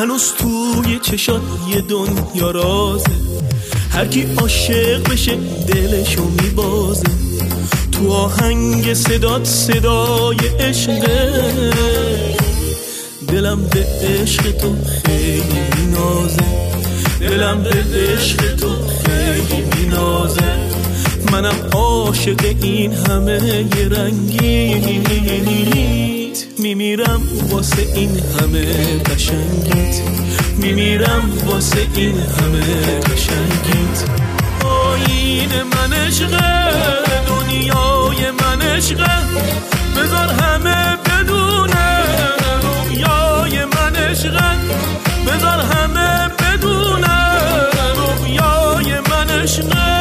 هنوز توی چشات یه دنیا رازه، هر کی عاشق بشه دلشو میبازه. تو آهنگ صدات صدای عشقه، دلم به عشق تو خیلی مینازه، دلم به عشق تو خیلی مینازه. منم عاشق این همه ی رنگیت، میمیرم واسه این همه قشنگیت، میمیرم واسه این همه قشنگیت. آیین من عشقه، دنیای من عشقه، بذار همه بدونه رویای من عشقه، بذار همه بدونه رویای من عشقه.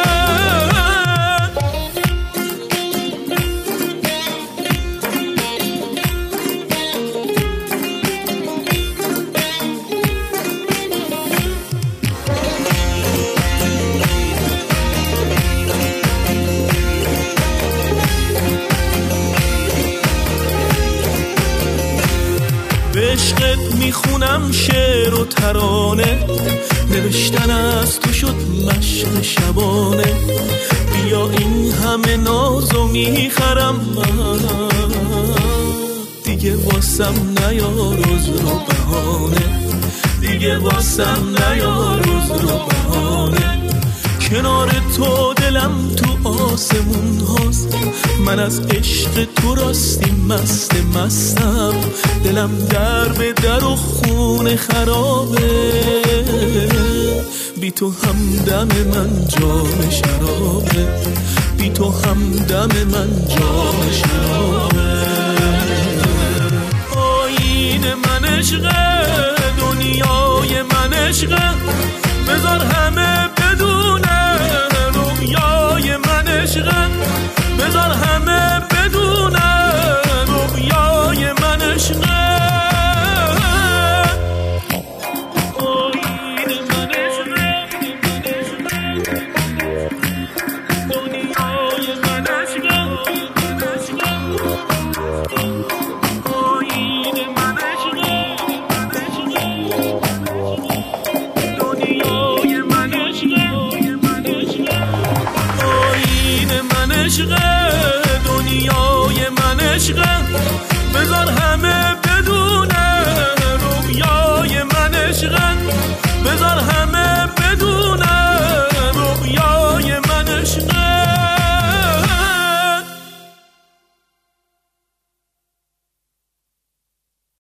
به عشقت میخونم شعر و ترانه، نوشتن از تو شد مشق شبانه. بیا این همه نازو میخرم من، دیگه واسم نیار عذر و بهانه، دیگه واسم نیار عذر و بهانه. کنار تو دلم تو آسمون هاست، من از عشق تو راستی مستم. دلم در به در و خون خرابه، بی تو هم دم من جام شرابه، بی تو هم دم من جام شرابه. آیین من عشقه، دنیای من عشقه، بذار همه بدونه رویای من عشقه، بذار همه بدونه رویای من عشقه. آیین من عشقه، دنیای من عشقه، آیین من عشقه، دنیای من عشقه، آیین من عشقه، دنیای من عشقه، بذار